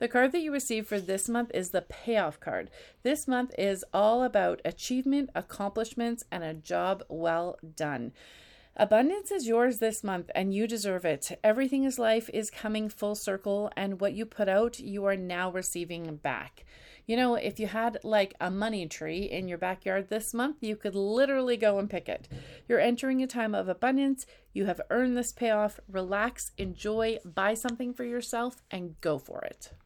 The card that you receive for this month is the payoff card. This month is all about achievement, accomplishments, and a job well done. Abundance is yours this month and you deserve it. Everything in life is coming full circle, and what you put out, you are now receiving back. You know, if you had like a money tree in your backyard this month, you could literally go and pick it. You're entering a time of abundance. You have earned this payoff. Relax, enjoy, buy something for yourself, and go for it.